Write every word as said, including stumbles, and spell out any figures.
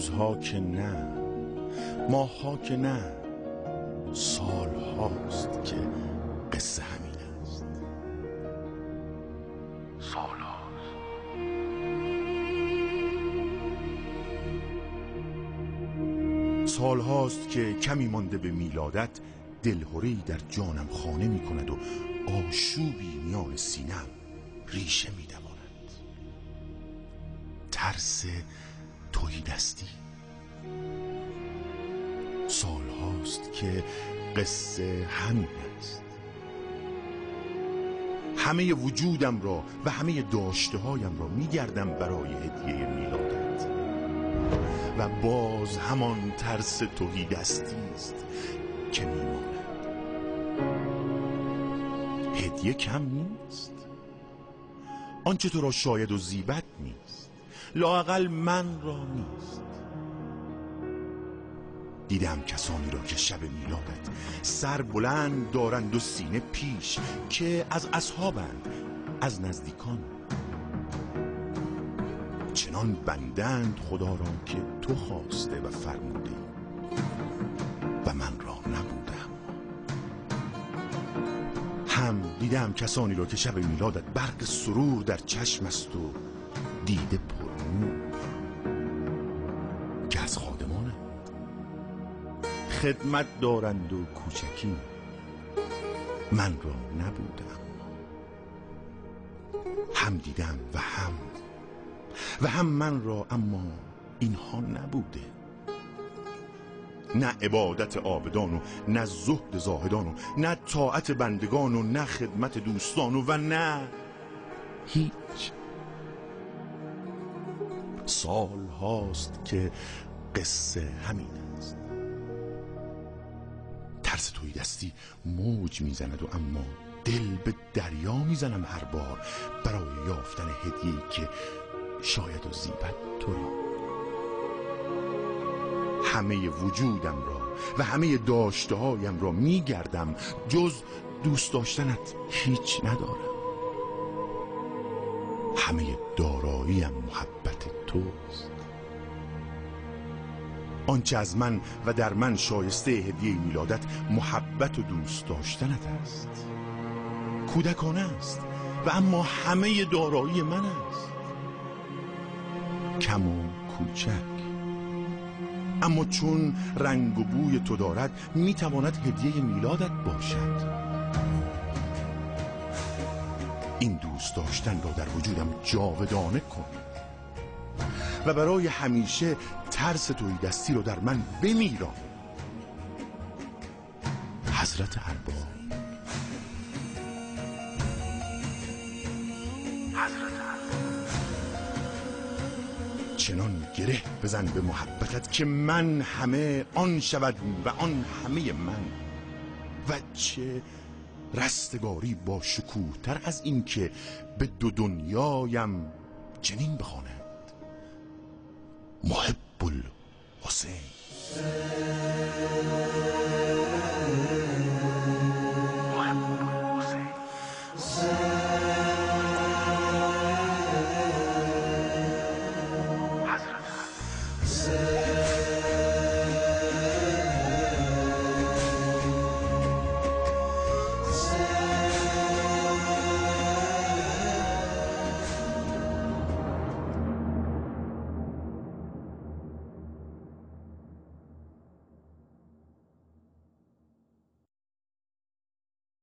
روزها که نه، ماهها که نه، سال هاست که قصه همین است. سال هاست. سال هاست که کمی مانده به میلادت دلهره‌ای در جانم خانه می کند و آشوبی میان سینم ریشه می دواند. ترس تهیدستی. سال هاست که قصه همین است. همه وجودم را و همه داشته هایم را می گردم برای هدیه میلادت و باز همان ترس تهیدستی است که می ماند. هدیه کم نیست، آنچه تو را شاید و زیبت نیست، لااقل من را نیست. دیدم کسانی را که شب میلادت سر بلند دارند و سینه پیش، که از اصحابند، از نزدیکان. چنان بندند خدا را که تو خواسته و فرموده و من را نبودم. هم دیدم کسانی را که شب میلادت برق سرور در چشم است و دیده پرنور، که از خادمانند، خدمت دارند و کوچکی، من را نبودم. هم دیدم و هم و هم من را، اما اینها نبوده. نه عبادت عابدان و نه زهد زاهدان و نه طاعت بندگان و نه خدمت دوستان و, و نه هیچ. سال هاست که قصه همین است. ترس تهیدستی موج میزند و اما دل به دریا میزنم هر بار برای یافتن هدیه‌ای که شاید و زیبت تو را. همه وجودم را و همه داشته هایم را میگردم، جز دوست داشتنت هیچ ندارم. همه داراییم محبت توست. آنچه از من و در من شایسته هدیه میلادت محبت و دوست داشتنت است. کودکانه است و اما همه دارایی من است. کم و کوچک، اما چون رنگ و بوی تو دارد میتواند هدیه میلادت باشد. این دوست داشتن را در وجودم جاودانه کن و برای همیشه ترس تهیدستی رو در من بمیران. حضرت ارباب. حضرت ارباب. چنان گره بزن به محبتت که من همه آن شود و آن همه من. و چه رستگاری با شکوه تر از این که به دو دنیایم چنین بخوانند: محب الحسین.